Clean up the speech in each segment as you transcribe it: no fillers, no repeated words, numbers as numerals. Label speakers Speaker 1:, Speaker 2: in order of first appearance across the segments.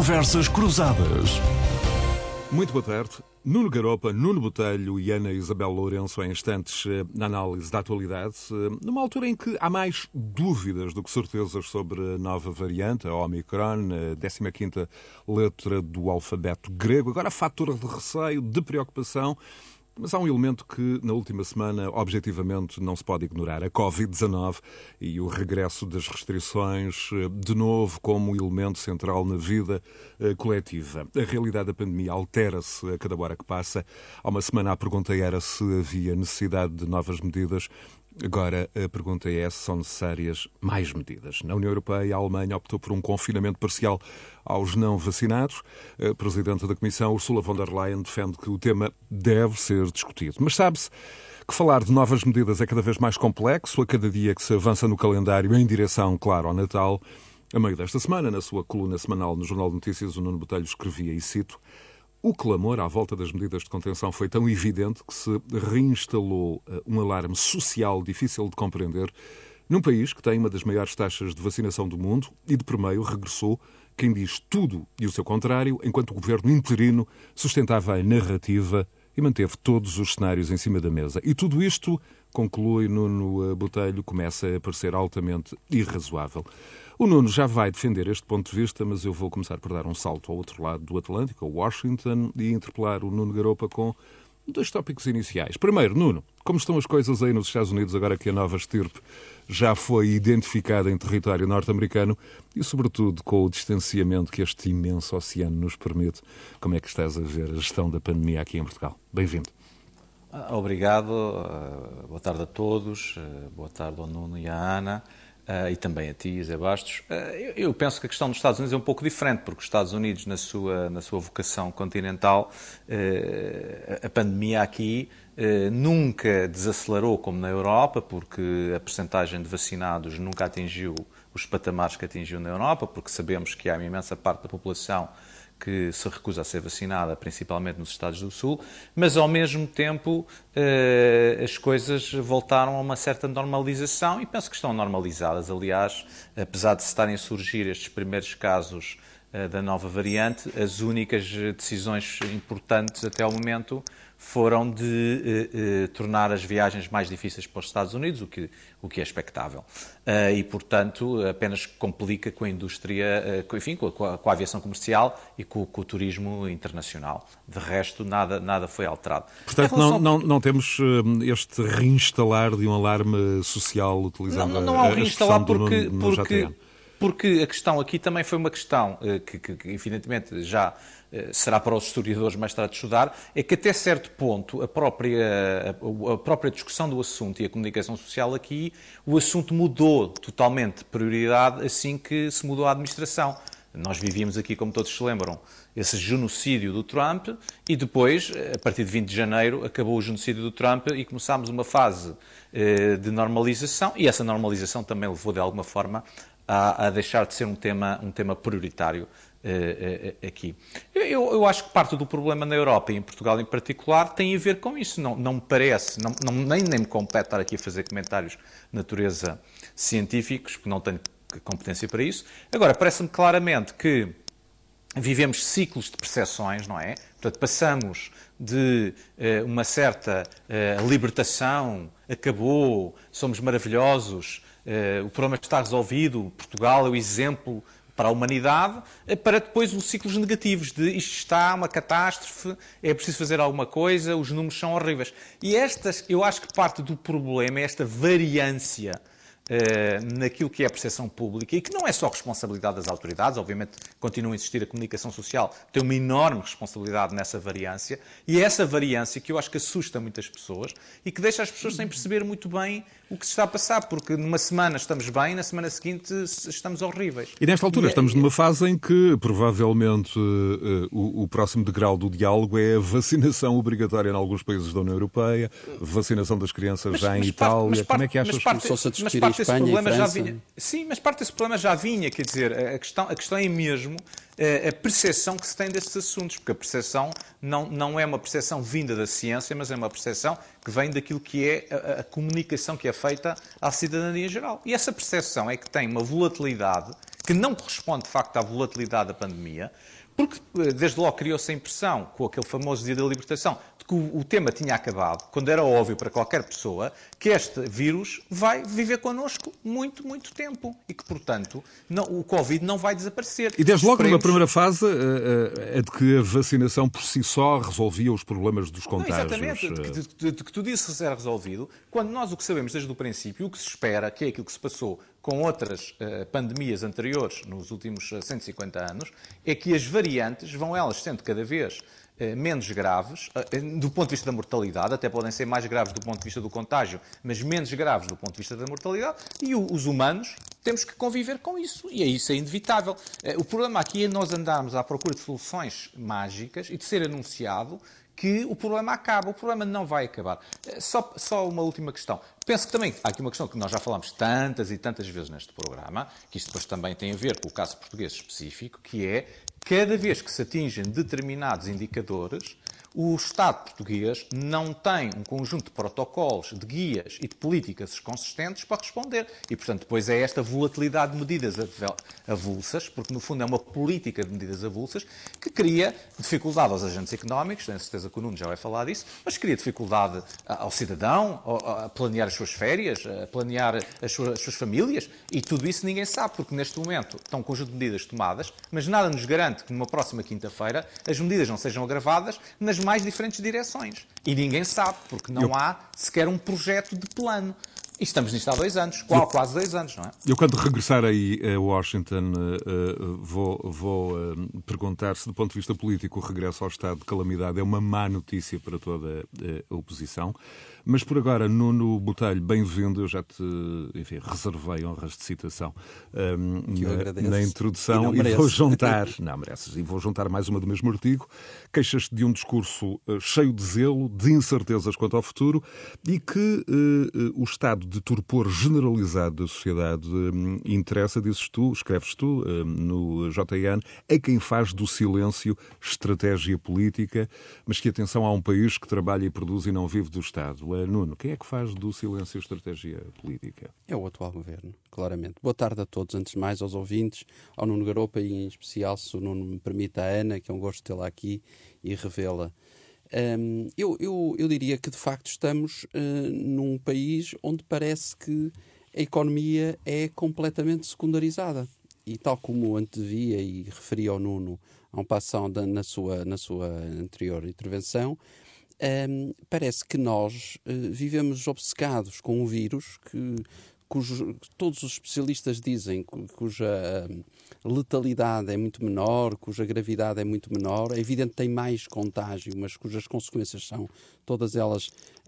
Speaker 1: Conversas Cruzadas.
Speaker 2: Muito boa tarde. Nuno Garopa, Nuno Botelho e Ana Isabel Lourenço em instantes na análise da atualidade, numa altura em que há mais dúvidas do que certezas sobre a nova variante, a Omicron, a 15ª letra do alfabeto grego. Agora, fator de receio, de preocupação. Mas há um elemento que, na última semana, objetivamente não se pode ignorar. A Covid-19 e o regresso das restrições, de novo, como elemento central na vida coletiva. A realidade da pandemia altera-se a cada hora que passa. Há uma semana a pergunta era se havia necessidade de novas medidas. Agora, a pergunta é se são necessárias mais medidas. Na União Europeia, a Alemanha optou por um confinamento parcial aos não vacinados. A Presidente da Comissão, Ursula von der Leyen, defende que o tema deve ser discutido. Mas sabe-se que falar de novas medidas é cada vez mais complexo, a cada dia que se avança no calendário em direção, claro, ao Natal. A meio desta semana, na sua coluna semanal no Jornal de Notícias, o Nuno Botelho escrevia, e cito: "O clamor à volta das medidas de contenção foi tão evidente que se reinstalou um alarme social difícil de compreender num país que tem uma das maiores taxas de vacinação do mundo e, de primeiro, regressou quem diz tudo e o seu contrário, enquanto o governo interino sustentava a narrativa e manteve todos os cenários em cima da mesa. E tudo isto, conclui Nuno Botelho, começa a parecer altamente irrazoável." O Nuno já vai defender este ponto de vista, mas eu vou começar por dar um salto ao outro lado do Atlântico, a Washington, e interpelar o Nuno Garopa com dois tópicos iniciais. Primeiro, Nuno, como estão as coisas aí nos Estados Unidos agora que a nova estirpe já foi identificada em território norte-americano e, sobretudo, com o distanciamento que este imenso oceano nos permite? Como é que estás a ver a gestão da pandemia aqui em Portugal? Bem-vindo.
Speaker 3: Obrigado. Boa tarde a todos. Boa tarde ao Nuno e à Ana. E também a ti, Zé Bastos. Eu penso que a questão dos Estados Unidos é um pouco diferente, porque os Estados Unidos, na sua vocação continental, a pandemia aqui nunca desacelerou como na Europa, porque a percentagem de vacinados nunca atingiu os patamares que atingiu na Europa, porque sabemos que há uma imensa parte da população que se recusa a ser vacinada, principalmente nos Estados do Sul, mas ao mesmo tempo as coisas voltaram a uma certa normalização e penso que estão normalizadas. Aliás, apesar de estarem a surgir estes primeiros casos da nova variante, as únicas decisões importantes até ao momento foram de tornar as viagens mais difíceis para os Estados Unidos, o que é expectável. E, portanto, apenas complica com a indústria, enfim, com a aviação comercial e com o turismo internacional. De resto, nada foi alterado.
Speaker 2: Portanto, não temos este reinstalar de um alarme social utilizando
Speaker 3: não há um
Speaker 2: a
Speaker 3: reinstalar
Speaker 2: porque
Speaker 3: a questão aqui também foi uma questão que evidentemente, já será para os historiadores mais tarde de estudar, é que até certo ponto a própria discussão do assunto e a comunicação social aqui, o assunto mudou totalmente de prioridade assim que se mudou a administração. Nós vivíamos aqui, como todos se lembram, esse genocídio do Trump e depois, a partir de 20 de janeiro, acabou o genocídio do Trump e começámos uma fase de normalização e essa normalização também levou, de alguma forma, a deixar de ser um tema prioritário aqui. Eu acho que parte do problema na Europa e em Portugal em particular tem a ver com isso. Não me parece, nem me compete estar aqui a fazer comentários de natureza científicos, porque não tenho competência para isso. Agora, parece-me claramente que vivemos ciclos de percepções, não é? Portanto, passamos de uma certa libertação, acabou, somos maravilhosos, o problema está resolvido, Portugal é o exemplo para a humanidade, para depois os ciclos negativos de isto está uma catástrofe, é preciso fazer alguma coisa, os números são horríveis. E eu acho que parte do problema é esta variância naquilo que é a percepção pública e que não é só responsabilidade das autoridades, obviamente continua a existir a comunicação social, tem uma enorme responsabilidade nessa variância e é essa variância que eu acho que assusta muitas pessoas e que deixa as pessoas sem perceber muito bem o que se está a passar, porque numa semana estamos bem, na semana seguinte estamos horríveis.
Speaker 2: E nesta altura estamos numa fase em que provavelmente o próximo degrau do diálogo é a vacinação obrigatória em alguns países da União Europeia, vacinação das crianças já em Itália. Como é que achas que
Speaker 4: começou-se a discutir em Espanha e França?
Speaker 3: Sim, mas parte desse problema já vinha, quer dizer, a questão é mesmo a percepção que se tem destes assuntos, porque a percepção não é uma percepção vinda da ciência, mas é uma percepção que vem daquilo que é a comunicação que é feita à cidadania geral. E essa percepção é que tem uma volatilidade que não corresponde, de facto, à volatilidade da pandemia, porque desde logo criou-se a impressão, com aquele famoso dia da libertação, de que o tema tinha acabado, quando era óbvio para qualquer pessoa que este vírus vai viver connosco muito, muito tempo e que, portanto, o Covid não vai desaparecer.
Speaker 2: E desde logo, numa primeira fase, é de que a vacinação por si só resolvia os problemas dos contágios.
Speaker 3: Não, exatamente, de que tudo isso era resolvido, quando nós o que sabemos desde o princípio, o que se espera, que é aquilo que se passou com outras pandemias anteriores nos últimos 150 anos, é que as variantes vão elas sendo cada vez menos graves, do ponto de vista da mortalidade, até podem ser mais graves do ponto de vista do contágio, mas menos graves do ponto de vista da mortalidade, e os humanos temos que conviver com isso, e isso é inevitável. O problema aqui é nós andarmos à procura de soluções mágicas e de ser anunciado que o problema acaba. O problema não vai acabar. Só uma última questão. Penso que também há aqui uma questão que nós já falámos tantas e tantas vezes neste programa, que isto depois também tem a ver com o caso português específico, que é, cada vez que se atingem determinados indicadores, o Estado português não tem um conjunto de protocolos, de guias e de políticas consistentes para responder. E, portanto, depois é esta volatilidade de medidas avulsas, porque, no fundo, é uma política de medidas avulsas que cria dificuldade aos agentes económicos, tenho certeza que o Nuno já vai falar disso, mas cria dificuldade ao cidadão, a planear as suas férias, a planear as suas famílias, e tudo isso ninguém sabe, porque neste momento estão um conjunto de medidas tomadas, mas nada nos garante que numa próxima quinta-feira as medidas não sejam agravadas nas mais diferentes direções. E ninguém sabe, porque não há sequer um projeto de plano. E estamos nisto há 2 anos, quase 2 anos, não é?
Speaker 2: Eu, quando regressar aí a Washington, vou perguntar se, do ponto de vista político, o regresso ao estado de calamidade é uma má notícia para toda a oposição. Mas, por agora, Nuno Botelho, bem-vindo. Eu já te, enfim, reservei honras de citação na introdução e vou juntar... Não, mereces. E vou juntar mais uma do mesmo artigo. Queixas-te de um discurso cheio de zelo, de incertezas quanto ao futuro e que o estado de torpor generalizado da sociedade interessa, escreves tu no JN, a quem faz do silêncio estratégia política, mas que, atenção, há um país que trabalha e produz e não vive do Estado. Nuno, quem é que faz do silêncio estratégia política?
Speaker 4: É o atual governo, claramente. Boa tarde a todos, antes de mais aos ouvintes, ao Nuno Garopa e, em especial, se o Nuno me permite, à Ana, que é um gosto tê-la aqui e revê-la. Eu diria que, de facto, estamos num país onde parece que a economia é completamente secundarizada. E tal como antevia e referia ao Nuno a um passão na sua anterior intervenção, parece que nós vivemos obcecados com um vírus cujo todos os especialistas dizem cuja letalidade é muito menor, cuja gravidade é muito menor. É evidente que tem mais contágio, mas cujas consequências são todas elas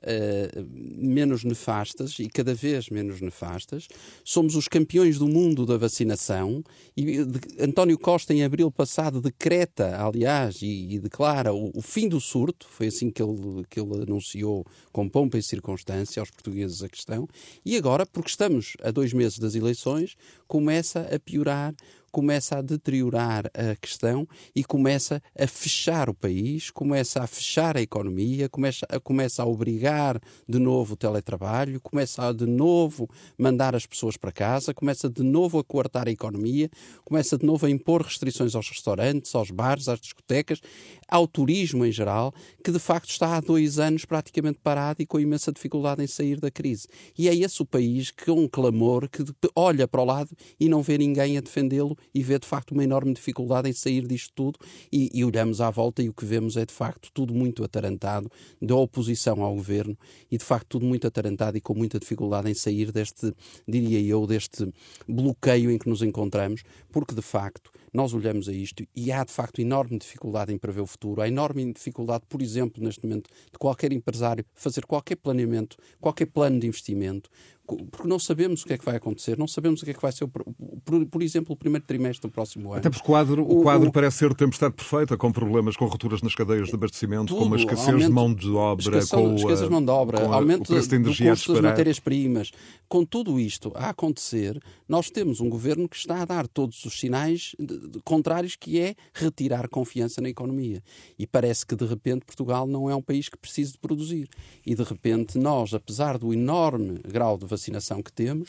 Speaker 4: menos nefastas e cada vez menos nefastas. Somos os campeões do mundo da vacinação e António Costa, em abril passado, decreta, aliás, e declara o fim do surto. Foi assim que ele anunciou com pompa e circunstância aos portugueses a questão. E agora, porque estamos a 2 meses das eleições, começa a piorar, começa a deteriorar a questão e começa a fechar o país, começa a fechar a economia, começa a obrigar de novo o teletrabalho, começa a de novo mandar as pessoas para casa, começa de novo a coartar a economia, começa de novo a impor restrições aos restaurantes, aos bares, às discotecas, ao turismo em geral, que de facto está há 2 anos praticamente parado e com imensa dificuldade em sair da crise. E é esse o país que é um clamor que olha para o lado e não vê ninguém a defendê-lo e vê de facto uma enorme dificuldade em sair disto tudo e olhamos à volta e o que vemos é de facto tudo muito atarantado, da oposição ao governo e de facto tudo muito atarantado e com muita dificuldade em sair deste, diria eu, deste bloqueio em que nos encontramos, porque de facto nós olhamos a isto e há de facto enorme dificuldade em prever o futuro, há enorme dificuldade, por exemplo, neste momento, de qualquer empresário fazer qualquer planeamento, qualquer plano de investimento, porque não sabemos o que é que vai acontecer, não sabemos o que é que vai ser, por exemplo, o primeiro trimestre do próximo ano.
Speaker 2: Até porque o quadro parece ser tempestade perfeita, com problemas, com rupturas nas cadeias de abastecimento,
Speaker 4: tudo,
Speaker 2: com uma escassez de mão de obra,
Speaker 4: escassez de mão de obra, aumento do custo das matérias-primas. Com tudo isto a acontecer, nós temos um governo que está a dar todos os sinais contrários, que é retirar confiança na economia. E parece que, de repente, Portugal não é um país que precise de produzir. E, de repente, nós, apesar do enorme grau de vacinação que temos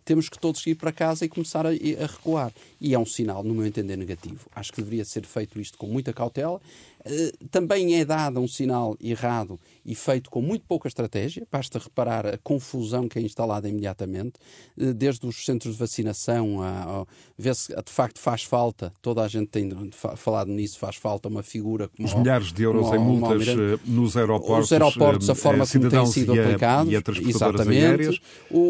Speaker 4: temos que todos ir para casa e começar a recuar. E é um sinal, no meu entender, negativo. Acho que deveria ser feito isto com muita cautela. Também é dado um sinal errado e feito com muito pouca estratégia. Basta reparar a confusão que é instalada imediatamente, desde os centros de vacinação, vê-se de facto faz falta, toda a gente tem falado nisso, faz falta uma figura como
Speaker 2: os milhares de euros em multas nos aeroportos,
Speaker 4: os aeroportos, a forma como têm sido aplicados,
Speaker 2: e a transportadoras aéreas.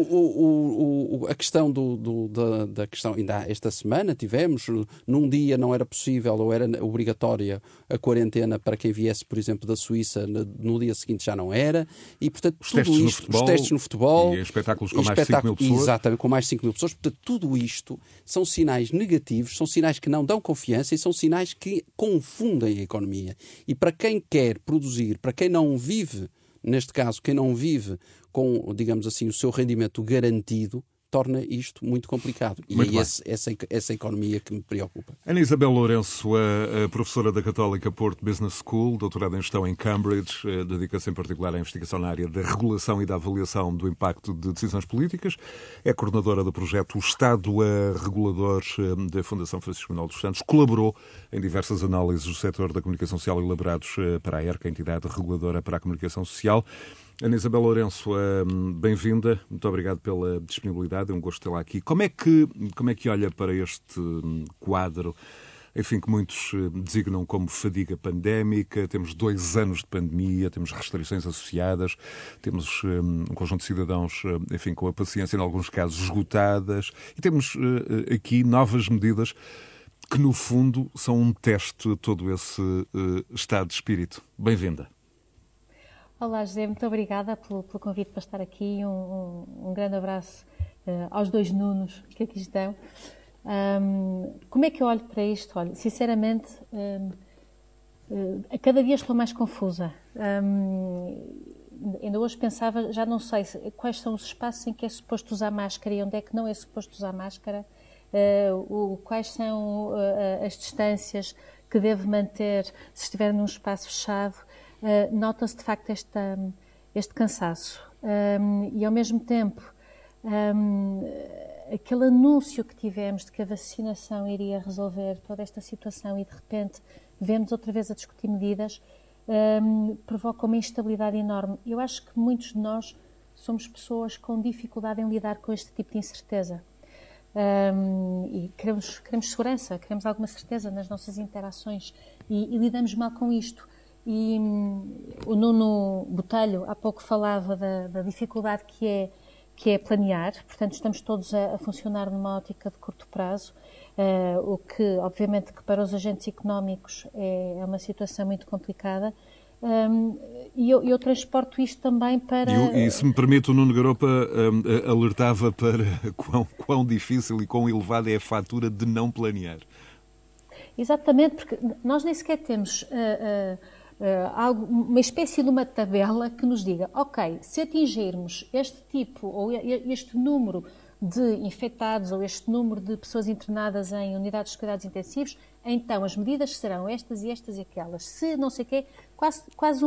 Speaker 4: A questão da questão, ainda esta semana tivemos, num dia não era possível ou era obrigatória a quarentena para quem viesse, por exemplo, da Suíça, no dia seguinte já não era, e portanto
Speaker 2: os
Speaker 4: testes no futebol
Speaker 2: e espetáculos com mais de 5 mil pessoas.
Speaker 4: Exatamente, com mais de 5 mil pessoas. Portanto, tudo isto são sinais negativos, são sinais que não dão confiança e são sinais que confundem a economia. E para quem quer produzir, para quem não vive, neste caso, quem não vive com, digamos assim, o seu rendimento garantido, torna isto muito complicado. E é essa economia que me preocupa.
Speaker 2: Ana Isabel Lourenço, a professora da Católica Porto Business School, doutorada em Gestão em Cambridge, dedica-se em particular à investigação na área da regulação e da avaliação do impacto de decisões políticas. É coordenadora do projeto O Estado Regulador da Fundação Francisco Manuel dos Santos. Colaborou em diversas análises do setor da comunicação social elaborados para a ERC, a entidade reguladora para a comunicação social. Ana Isabel Lourenço, bem-vinda. Muito obrigado pela disponibilidade. É um gosto tê-la aqui. Como é que olha para este quadro, enfim, que muitos designam como fadiga pandémica? Temos 2 anos de pandemia, temos restrições associadas, temos um conjunto de cidadãos, enfim, com a paciência, em alguns casos, esgotadas, e temos aqui novas medidas que, no fundo, são um teste de todo esse estado de espírito. Bem-vinda.
Speaker 1: Olá, José, muito obrigada pelo convite para estar aqui. Um grande abraço aos 2 Nunos que aqui estão. Como é que eu olho para isto? Olha, sinceramente, a cada dia estou mais confusa. Ainda hoje pensava, já não sei quais são os espaços em que é suposto usar máscara e onde é que não é suposto usar máscara, quais são as distâncias que devo manter se estiver num espaço fechado. Nota-se de facto este cansaço e ao mesmo tempo aquele anúncio que tivemos de que a vacinação iria resolver toda esta situação e de repente vemos outra vez a discutir medidas, provoca uma instabilidade enorme. Eu acho que muitos de nós somos pessoas com dificuldade em lidar com este tipo de incerteza e queremos segurança, queremos alguma certeza nas nossas interações e lidamos mal com isto. E o Nuno Botelho há pouco falava da dificuldade que é planear, portanto estamos todos a funcionar numa ótica de curto prazo, o que obviamente que para os agentes económicos é uma situação muito complicada, e eu transporto isto também para...
Speaker 2: E se me permite, o Nuno Garopa alertava para quão difícil e quão elevada é a fatura de não planear.
Speaker 1: Exatamente, porque nós nem sequer temos... uma espécie de uma tabela que nos diga, ok, se atingirmos este tipo ou este número de infectados ou este número de pessoas internadas em unidades de cuidados intensivos, então as medidas serão estas e estas e aquelas. Se não sei o quê, quase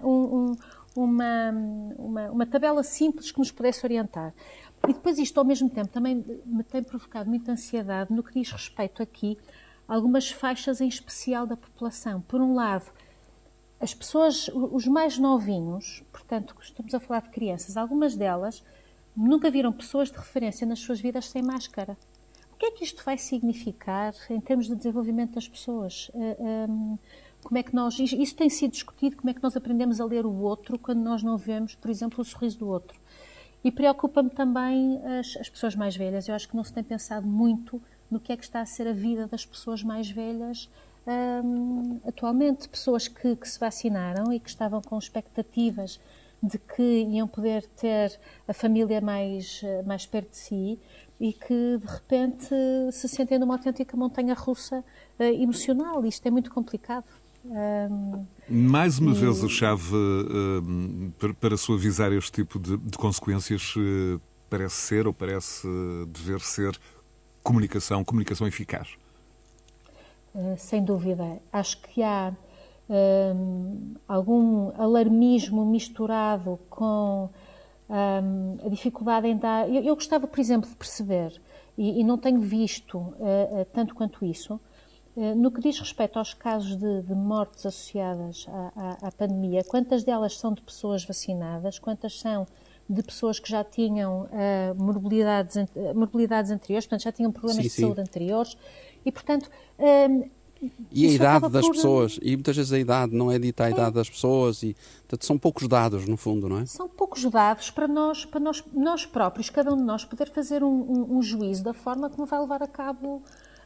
Speaker 1: uma tabela simples que nos pudesse orientar. E depois isto, ao mesmo tempo, também me tem provocado muita ansiedade no que diz respeito aqui a algumas faixas em especial da população. Por um lado, as pessoas, os mais novinhos, portanto, estamos a falar de crianças, algumas delas nunca viram pessoas de referência nas suas vidas sem máscara. O que é que isto vai significar em termos de desenvolvimento das pessoas? Como é que isso tem sido discutido, como é que nós aprendemos a ler o outro quando nós não vemos, por exemplo, o sorriso do outro? E preocupa-me também as pessoas mais velhas. Eu acho que não se tem pensado muito no que é que está a ser a vida das pessoas mais velhas atualmente, pessoas que se vacinaram e que estavam com expectativas de que iam poder ter a família mais perto de si e que de repente se sentem numa autêntica montanha-russa emocional. Isto é muito complicado.
Speaker 2: Mais uma vez a chave para suavizar este tipo de consequências parece ser ou parece dever ser comunicação eficaz.
Speaker 1: Sem dúvida. Acho que há algum alarmismo misturado com a dificuldade em dar... Eu gostava, por exemplo, de perceber, e não tenho visto tanto quanto isso, no que diz respeito aos casos de mortes associadas à pandemia, quantas delas são de pessoas vacinadas, quantas são de pessoas que já tinham morbilidades anteriores, portanto já tinham problemas de saúde anteriores, e portanto...
Speaker 4: E a idade das pessoas, e muitas vezes a idade, não é dita a idade das pessoas, e portanto, são poucos dados, no fundo, não é?
Speaker 1: São poucos dados para nós próprios, cada um de nós, poder fazer um juízo da forma como vai levar a cabo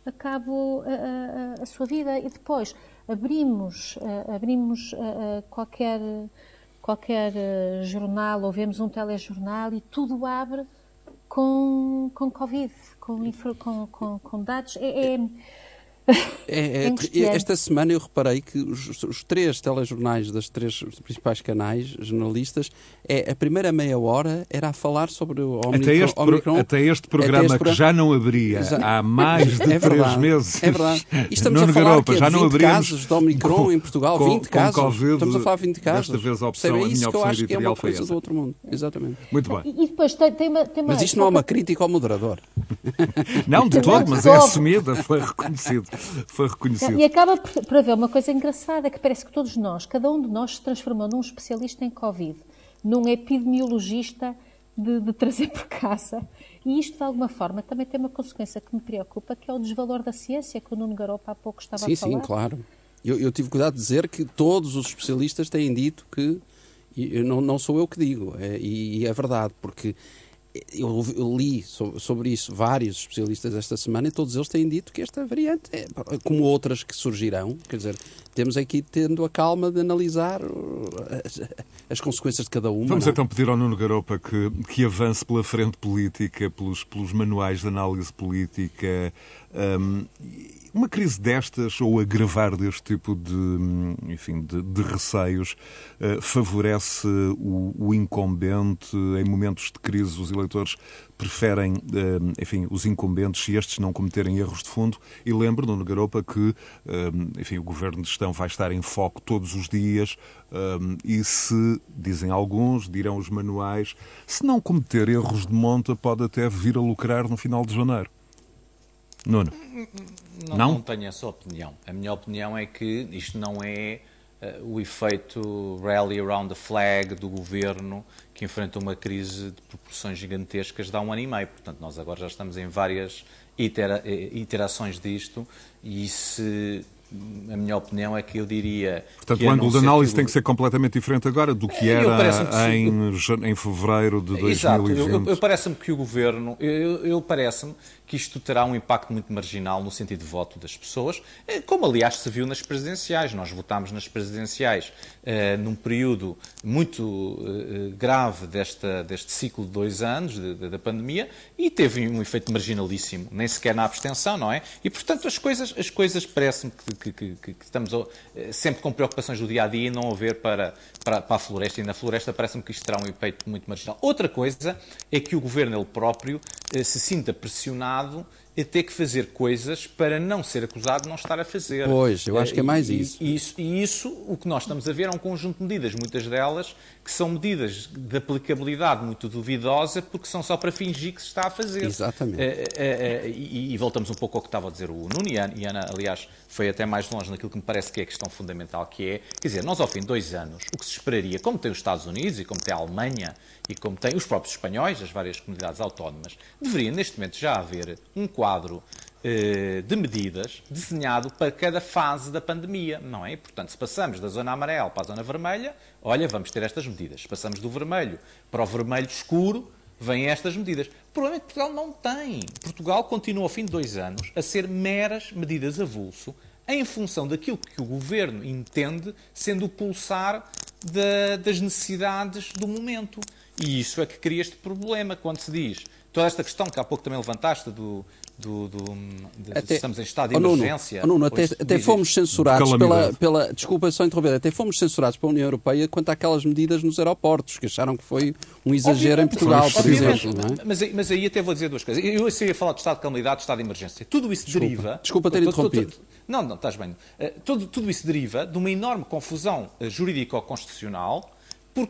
Speaker 1: a sua vida. E depois abrimos qualquer jornal, ou vemos um telejornal e tudo abre com Covid, com dados.
Speaker 4: Esta semana eu reparei que os 3 telejornais das 3 principais canais jornalistas, a primeira meia hora era a falar sobre o Omicron.
Speaker 2: Até este programa que já não abria há mais de 3 meses.
Speaker 4: É verdade. E estamos a falar que já não 20 casos de Omicron em Portugal, 20 casos.
Speaker 2: COVID,
Speaker 4: estamos a falar de 20 casos.
Speaker 2: Desta vez a minha opção editorial foi essa.
Speaker 4: Do outro mundo. Exatamente.
Speaker 2: Muito bem.
Speaker 1: E depois tem uma...
Speaker 4: Mas isto não é uma crítica ao moderador.
Speaker 2: Não, de todo, mas é assumida, foi reconhecido.
Speaker 1: E acaba por haver uma coisa engraçada, que parece que todos nós, cada um de nós se transformou num especialista em Covid, num epidemiologista de trazer por casa. E isto, de alguma forma, também tem uma consequência que me preocupa, que é o desvalor da ciência, que o Nuno Garopa há pouco estava a falar.
Speaker 4: Sim, claro. Eu tive cuidado de dizer que todos os especialistas têm dito que... Não sou eu que digo, e é verdade, porque... Eu li sobre isso vários especialistas esta semana e todos eles têm dito que esta variante, como outras que surgirão, quer dizer, temos aqui tendo a calma de analisar as consequências de cada uma.
Speaker 2: Vamos então pedir ao Nuno Garopa que avance pela frente política, pelos manuais de análise política. Uma crise destas, ou agravar deste tipo de receios, favorece o incumbente? Em momentos de crise, os eleitores preferem, os incumbentes, se estes não cometerem erros de fundo. E lembro, Nuno Garopa, que o governo de gestão vai estar em foco todos os dias e se, dizem alguns, dirão os manuais, se não cometer erros de monta, pode até vir a lucrar no final de janeiro. Nuno?
Speaker 3: Não tenho essa opinião. A minha opinião é que isto não é o efeito rally around the flag do governo que enfrenta uma crise de proporções gigantescas de há 1 ano e meio. Portanto, nós agora já estamos em várias iterações disto e a minha opinião é que eu diria...
Speaker 2: Portanto, o ângulo de análise tem que ser completamente diferente agora do que era em fevereiro de 2020.
Speaker 3: Exato. Parece-me que o governo... Parece-me que isto terá um impacto muito marginal no sentido de voto das pessoas, como aliás se viu nas presidenciais. Nós votámos nas presidenciais num período muito grave deste ciclo de 2 anos da pandemia e teve um efeito marginalíssimo, nem sequer na abstenção, não é? E, portanto, as coisas parece-me que estamos sempre com preocupações do dia-a-dia e não a ver para a floresta. E na floresta parece-me que isto terá um efeito muito marginal. Outra coisa é que o governo, ele próprio, se sinta pressionado a ter que fazer coisas para não ser acusado de não estar a fazer.
Speaker 4: Pois, eu acho que é mais isso.
Speaker 3: E isso, o que nós estamos a ver é um conjunto de medidas, muitas delas que são medidas de aplicabilidade muito duvidosa, porque são só para fingir que se está a fazer.
Speaker 4: Exatamente.
Speaker 3: E voltamos um pouco ao que estava a dizer o Nuno, e a Ana, aliás, foi até mais longe naquilo que me parece que é a questão fundamental, que é, quer dizer, nós ao fim de 2 anos, o que se esperaria, como tem os Estados Unidos e como tem a Alemanha e como tem os próprios espanhóis, as várias comunidades autónomas, deveria neste momento já haver um quadro de medidas desenhado para cada fase da pandemia, não é? Portanto, se passamos da zona amarela para a zona vermelha, olha, vamos ter estas medidas. Se passamos do vermelho para o vermelho escuro, vêm estas medidas. O problema é que Portugal não tem. Portugal continua, ao fim de 2 anos, a ser meras medidas avulso, em função daquilo que o governo entende sendo o pulsar das necessidades do momento. E isso é que cria este problema, quando se diz toda esta questão que há pouco também levantaste estamos em estado de emergência.
Speaker 4: Nuno, até fomos censurados desculpa só interromper, até fomos censurados pela União Europeia quanto àquelas medidas nos aeroportos, que acharam que foi um exagero em Portugal, por exemplo. Não é?
Speaker 3: Mas aí até vou dizer 2 coisas. Eu ia falar de estado de calamidade, de estado de emergência. Tudo isso deriva...
Speaker 4: Desculpa ter interrompido.
Speaker 3: Não, estás bem. Tudo isso deriva de uma enorme confusão jurídico-constitucional. Porquê?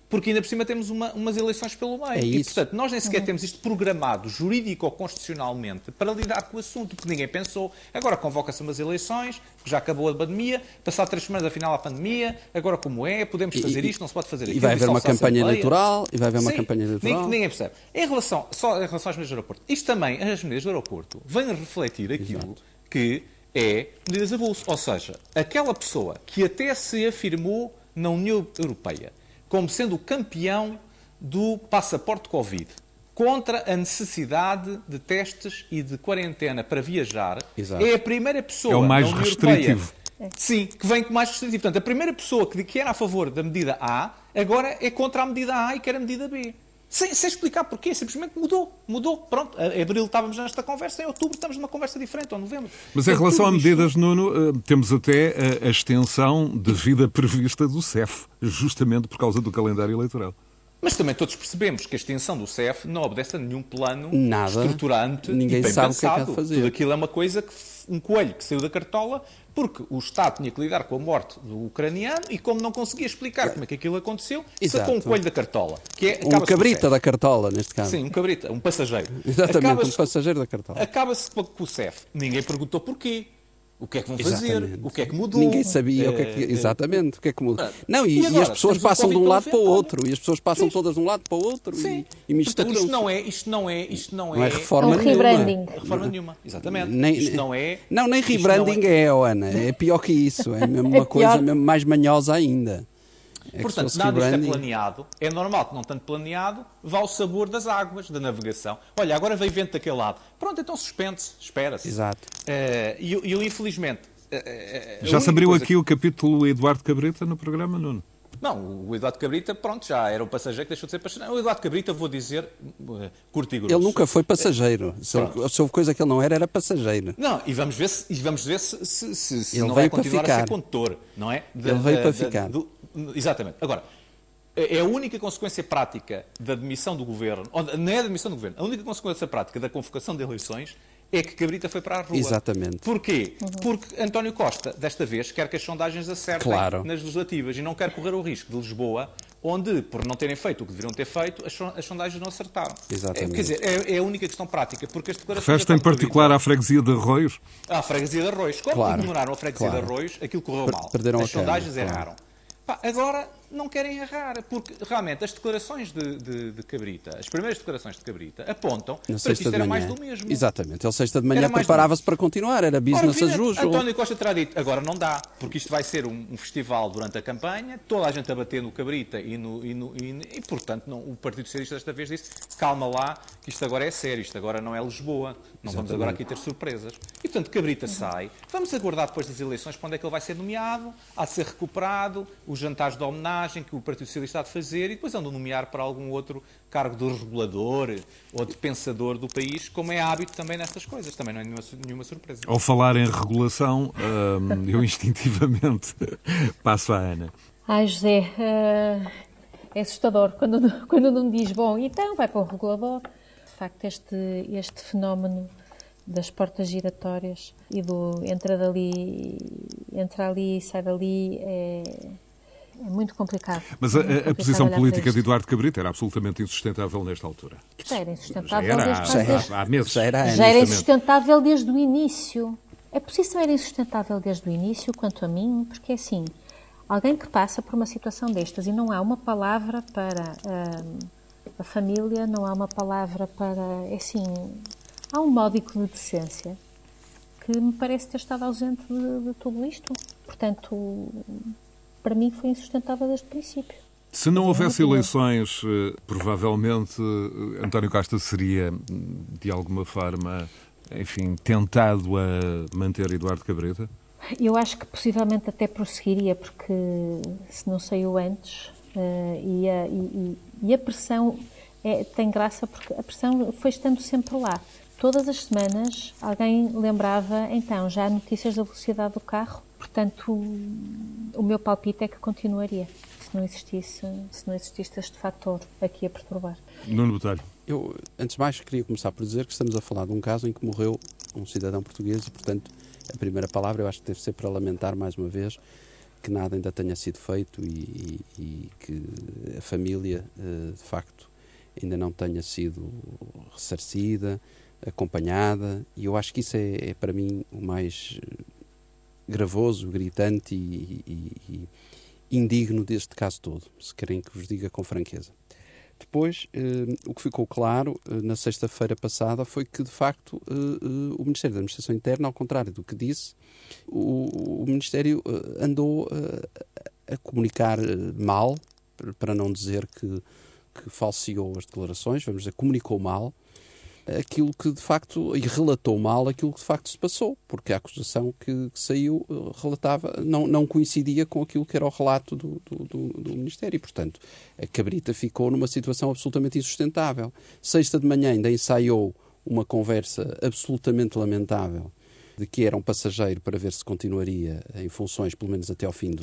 Speaker 3: porque ainda por cima temos umas eleições pelo meio.
Speaker 4: É
Speaker 3: e,
Speaker 4: isso.
Speaker 3: portanto, nós nem sequer temos isto programado jurídico ou constitucionalmente para lidar com o assunto, porque ninguém pensou. Agora convoca-se umas eleições, porque já acabou a pandemia, passar 3 semanas afinal a pandemia, agora como é, podemos fazer isto, não se pode fazer aquilo.
Speaker 4: E vai haver uma campanha eleitoral.
Speaker 3: Sim, ninguém percebe. Só em relação às medidas do aeroporto. Isto também, as medidas do aeroporto, vêm refletir aquilo que é medidas avulso. Ou seja, aquela pessoa que até se afirmou na União Europeia como sendo o campeão do passaporte Covid, contra a necessidade de testes e de quarentena para viajar,
Speaker 4: Exato.
Speaker 3: é a primeira pessoa
Speaker 2: É o mais
Speaker 3: da União
Speaker 2: restritivo.
Speaker 3: Europeia, sim, que vem com mais restritivo. Portanto, a primeira pessoa que era a favor da medida A, agora é contra a medida A e quer a medida B. Sem explicar porquê, simplesmente mudou. Pronto, em abril estávamos nesta conversa, em outubro estamos numa conversa diferente, ou novembro.
Speaker 2: Mas em relação a medidas, Nuno, temos até a extensão de vida prevista do CEF, justamente por causa do calendário eleitoral.
Speaker 3: Mas também todos percebemos que a extensão do CEF não obedece a nenhum plano estruturante
Speaker 4: Ninguém
Speaker 3: e bem
Speaker 4: sabe
Speaker 3: pensado.
Speaker 4: O que é que há de fazer.
Speaker 3: Tudo aquilo é uma coisa, um coelho que saiu da cartola, porque o Estado tinha que lidar com a morte do ucraniano e como não conseguia explicar como é que aquilo aconteceu, sacou um coelho da cartola. Que é,
Speaker 4: um cabrita da cartola, neste caso.
Speaker 3: Sim, um cabrita, um passageiro.
Speaker 4: Exatamente, um passageiro da cartola.
Speaker 3: Acaba-se com o CEF. Ninguém perguntou porquê. O que é que vão fazer?
Speaker 4: Exatamente.
Speaker 3: O que é que mudou?
Speaker 4: Ninguém sabia o que é que... Exatamente, o que é que mudou. Não,
Speaker 3: e agora,
Speaker 4: as pessoas passam de um lado para o outro. E as pessoas passam todas de um lado para o outro.
Speaker 3: Sim.
Speaker 4: E misturam.
Speaker 3: Portanto, isto não é
Speaker 4: reforma
Speaker 1: rebranding.
Speaker 3: Reforma nenhuma, exatamente.
Speaker 4: Isto não é... Não, nem rebranding Ana. É pior que isso. É mesmo uma coisa mesmo mais manhosa ainda.
Speaker 3: Portanto, nada disto é planeado. É normal que não tanto planeado vá ao sabor das águas, da navegação. Olha, agora veio vento daquele lado. Pronto, então suspende-se, espera-se.
Speaker 4: Exato.
Speaker 3: E eu, infelizmente...
Speaker 2: Já se abriu aqui o capítulo Eduardo Cabrita no programa, Nuno?
Speaker 3: Não, o Eduardo Cabrita, pronto, já era um passageiro que deixou de ser passageiro. O Eduardo Cabrita, vou dizer, curto e grosso.
Speaker 4: Ele nunca foi passageiro. Se houve coisa que ele não era passageiro.
Speaker 3: Não, e vamos ver se
Speaker 4: ele
Speaker 3: não vai continuar a ser condutor, não é?
Speaker 4: Ele veio para ficar.
Speaker 3: Exatamente. Agora, é a única consequência prática da demissão do governo, ou não é a demissão do governo, a única consequência prática da convocação de eleições é que Cabrita foi para a rua.
Speaker 4: Exatamente.
Speaker 3: Porquê? Porque António Costa, desta vez, quer que as sondagens acertem nas legislativas e não quer correr o risco de Lisboa, onde, por não terem feito o que deveriam ter feito, as sondagens não acertaram.
Speaker 4: Exatamente.
Speaker 3: Quer dizer, é a única questão prática, porque as declarações...
Speaker 2: Refere-se em particular à freguesia de Arroios?
Speaker 3: À freguesia de Arroios. Como ignoraram a freguesia de Arroios, aquilo correu mal.
Speaker 4: Perderam
Speaker 3: as sondagens erraram. Agora não querem errar, porque realmente as declarações de Cabrita, as primeiras declarações de Cabrita, apontam para que isto era mais do mesmo.
Speaker 4: Exatamente. Ele sexta de manhã preparava-se para continuar, era business as usual.
Speaker 3: António Costa terá dito, agora não dá, porque isto vai ser um festival durante a campanha, toda a gente a bater no Cabrita e portanto, o Partido Socialista desta vez disse, calma lá, que isto agora é sério, isto agora não é Lisboa, não vamos agora aqui ter surpresas. E portanto, Cabrita sai, vamos aguardar depois das eleições para onde é que ele vai ser nomeado, há de ser recuperado, os jantares de homenagem que o Partido Socialista há de fazer e depois andam a nomear para algum outro cargo de regulador ou de pensador do país, como é hábito também nestas coisas. Também não é nenhuma surpresa.
Speaker 2: Ao falar em regulação, eu instintivamente passo à Ana.
Speaker 1: Ai, José, é assustador quando não me diz, bom, então vai para o regulador. De facto, este fenómeno das portas giratórias e do entra ali e sai dali é muito complicado.
Speaker 2: Mas a posição política de Eduardo Cabrita era absolutamente insustentável nesta altura.
Speaker 1: Já era insustentável
Speaker 2: há meses.
Speaker 1: Já era insustentável desde o início. A posição era insustentável desde o início, quanto a mim, porque é assim, alguém que passa por uma situação destas e não há uma palavra para a família, não há uma palavra para... É assim, há um módico de decência que me parece ter estado ausente de tudo isto. Portanto... Para mim foi insustentável desde o princípio.
Speaker 2: Se não houvesse eleições, provavelmente António Costa seria, de alguma forma, enfim, tentado a manter Eduardo Cabrita?
Speaker 1: Eu acho que possivelmente até prosseguiria, porque se não saiu antes, e a pressão tem graça, porque a pressão foi estando sempre lá. Todas as semanas alguém lembrava, então, já há notícias da velocidade do carro, portanto, o meu palpite é que continuaria, se não existisse este fator aqui a perturbar.
Speaker 2: Nuno Botelho.
Speaker 4: Eu, antes de mais, queria começar por dizer que estamos a falar de um caso em que morreu um cidadão português e, portanto, a primeira palavra eu acho que deve ser para lamentar mais uma vez que nada ainda tenha sido feito e que a família, de facto, ainda não tenha sido ressarcida, acompanhada, e eu acho que isso é para mim o mais gravoso, gritante e indigno deste caso todo, se querem que vos diga com franqueza. Depois, o que ficou claro na sexta-feira passada foi que, de facto, o Ministério da Administração Interna, ao contrário do que disse, o Ministério andou a comunicar mal, para não dizer que falseou as declarações, vamos dizer, comunicou mal, aquilo que de facto, e relatou mal aquilo que de facto se passou, porque a acusação que saiu relatava, não coincidia com aquilo que era o relato do Ministério, e portanto a cabrita ficou numa situação absolutamente insustentável. Sexta de manhã ainda ensaiou uma conversa absolutamente lamentável de que era um passageiro para ver se continuaria em funções, pelo menos até ao fim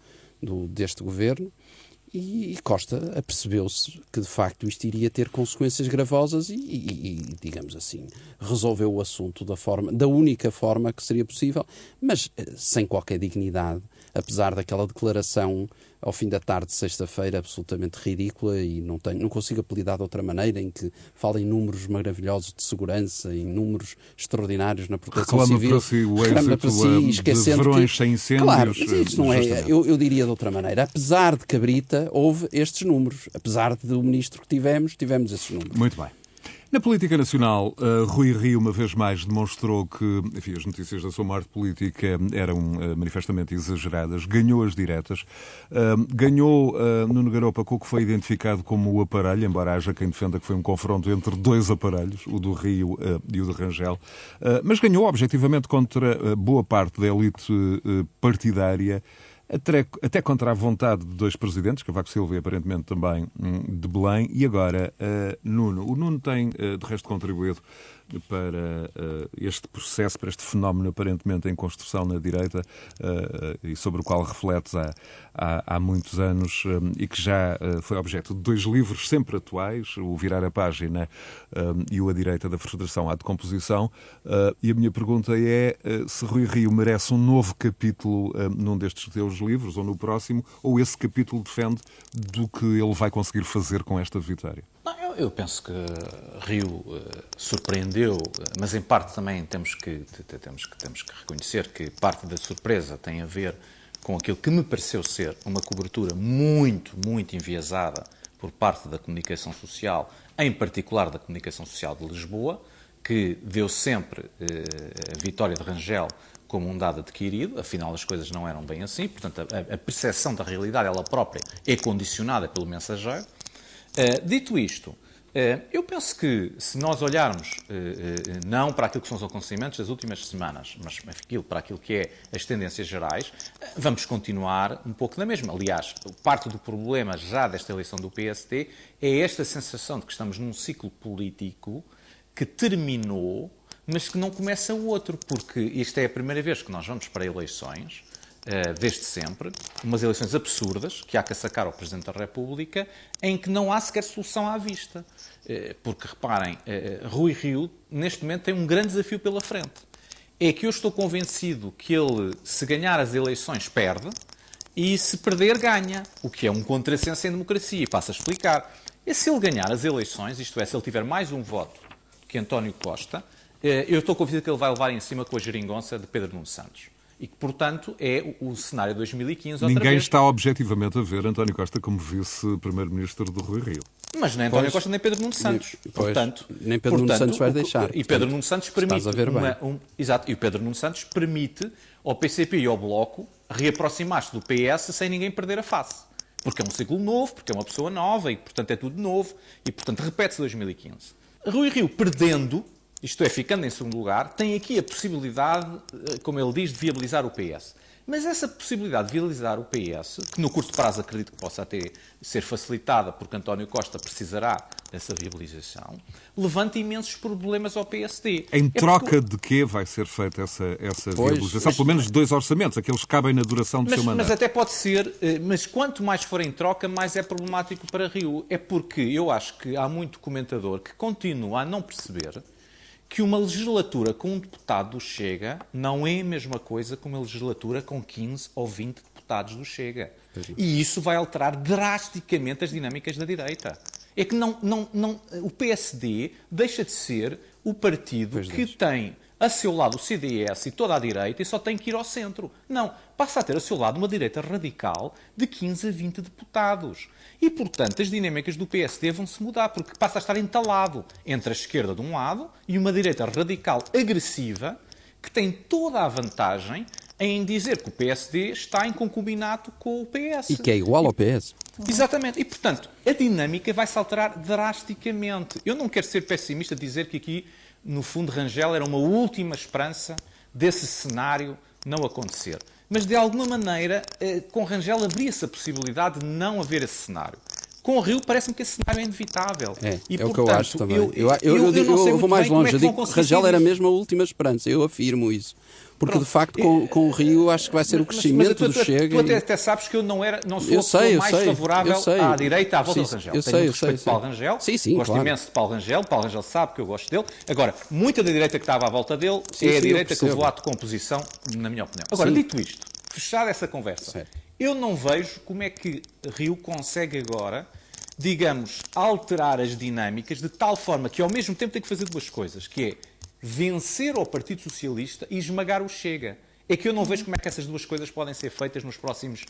Speaker 4: deste governo. E Costa apercebeu-se que, de facto, isto iria ter consequências gravosas e, digamos assim, resolveu o assunto da única forma que seria possível, mas sem qualquer dignidade, apesar daquela declaração ao fim da tarde de sexta-feira absolutamente ridícula, e não consigo apelidar de outra maneira, em que fala em números maravilhosos de segurança, em números extraordinários na proteção civil.
Speaker 2: Reclama para si o êxito de verões sem incêndios.
Speaker 4: Claro, isso não é, eu diria de outra maneira. Apesar de cabrita, houve estes números. Apesar do ministro que tivemos esses números.
Speaker 2: Muito bem. Na política nacional, Rui Rio uma vez mais demonstrou que, enfim, as notícias da sua morte política eram manifestamente exageradas, ganhou as diretas, ganhou Nuno Garopa com o que foi identificado como o aparelho, embora haja quem defenda que foi um confronto entre dois aparelhos, o do Rio e o do Rangel, mas ganhou objetivamente contra boa parte da elite partidária, até contra a vontade de dois presidentes, Cavaco Silva e aparentemente também de Belém, e agora Nuno. O Nuno tem, de resto, contribuído para este processo, para este fenómeno aparentemente em construção na direita e sobre o qual refletes há muitos anos e que já foi objeto de dois livros sempre atuais, o Virar a Página e o A Direita da Frustração à Decomposição. E a minha pergunta é se Rui Rio merece um novo capítulo num destes teus livros ou no próximo, ou esse capítulo defende do que ele vai conseguir fazer com esta vitória?
Speaker 3: Eu penso que Rio surpreendeu, mas em parte também temos que reconhecer que parte da surpresa tem a ver com aquilo que me pareceu ser uma cobertura muito, muito enviesada por parte da comunicação social, em particular da comunicação social de Lisboa, que deu sempre a vitória de Rangel como um dado adquirido, afinal as coisas não eram bem assim, portanto a percepção da realidade ela própria é condicionada pelo mensageiro. Dito isto, eu penso que se nós olharmos não para aquilo que são os acontecimentos das últimas semanas, mas para aquilo que é as tendências gerais, vamos continuar um pouco na mesma. Aliás, parte do problema já desta eleição do PSD é esta sensação de que estamos num ciclo político que terminou, mas que não começa outro, porque isto é a primeira vez que nós vamos para eleições, desde sempre, umas eleições absurdas, que há que sacar ao Presidente da República, em que não há sequer solução à vista. Porque, reparem, Rui Rio, neste momento, tem um grande desafio pela frente. É que eu estou convencido que ele, se ganhar as eleições, perde, e se perder, ganha, o que é um contrassenso em democracia. E passo a explicar. E se ele ganhar as eleições, isto é, se ele tiver mais um voto que António Costa, eu estou convencido que ele vai levar em cima com a geringonça de Pedro Nuno Santos. E que, portanto, é o cenário de 2015 outra
Speaker 2: Ninguém
Speaker 3: vez.
Speaker 2: está objetivamente a ver António Costa como vice-primeiro-ministro do Rui Rio.
Speaker 3: Mas nem António Costa nem Pedro Nuno Santos.
Speaker 4: Nem Pedro Nuno Santos vai deixar.
Speaker 3: E Pedro Nuno Santos permite... Exato. E o Pedro Nuno Santos permite ao PCP e ao Bloco reaproximar-se do PS sem ninguém perder a face. Porque é um ciclo novo, porque é uma pessoa nova e, portanto, é tudo novo. E, portanto, repete-se 2015. Rui Rio perdendo... Isto é, ficando em segundo lugar, tem aqui a possibilidade, como ele diz, de viabilizar o PS. Mas essa possibilidade de viabilizar o PS, que no curto prazo acredito que possa até ser facilitada, porque António Costa precisará dessa viabilização, levanta imensos problemas ao PSD.
Speaker 2: Em troca de que vai ser feita essa viabilização? Pelo menos 2 orçamentos, aqueles que cabem na duração do seu mandato.
Speaker 3: Mas até pode ser, mas quanto mais for em troca, mais é problemático para Rio. É porque eu acho que há muito comentador que continua a não perceber que uma legislatura com um deputado do Chega não é a mesma coisa que uma legislatura com 15 ou 20 deputados do Chega. E isso vai alterar drasticamente as dinâmicas da direita. É que o PSD deixa de ser o partido que tem a seu lado o CDS e toda a direita e só tem que ir ao centro. Não, passa a ter a seu lado uma direita radical de 15 a 20 deputados. E, portanto, as dinâmicas do PSD vão-se mudar, porque passa a estar entalado entre a esquerda de um lado e uma direita radical agressiva que tem toda a vantagem em dizer que o PSD está em concubinato com o PS.
Speaker 4: E que é igual ao PS.
Speaker 3: Exatamente. E, portanto, a dinâmica vai se alterar drasticamente. Eu não quero ser pessimista de dizer que aqui, no fundo, Rangel era uma última esperança desse cenário não acontecer. Mas, de alguma maneira, com Rangel abria-se a possibilidade de não haver esse cenário. Com o Rio, parece-me que esse cenário é inevitável.
Speaker 4: E, portanto, o que eu acho também. Eu vou mais longe. Eu digo que Rangel era mesmo a última esperança. Eu afirmo isso. Porque, de facto, com o Rio, acho que vai ser o crescimento do Chega.
Speaker 3: Tu até sabes que eu não sou a pessoa mais favorável à direita à volta do Rangel. Tenho muito respeito de Paulo Rangel. Gosto imenso de Paulo Rangel. Paulo Rangel sabe que eu gosto dele. Agora, muita da direita que estava à volta dele é a direita que levou à decomposição, na minha opinião. Agora, dito isto, fechada essa conversa, eu não vejo como é que Rio consegue agora, digamos, alterar as dinâmicas de tal forma que, ao mesmo tempo, tem que fazer duas coisas, que é vencer ao Partido Socialista e esmagar o Chega. É que eu não vejo como é que essas duas coisas podem ser feitas nos próximos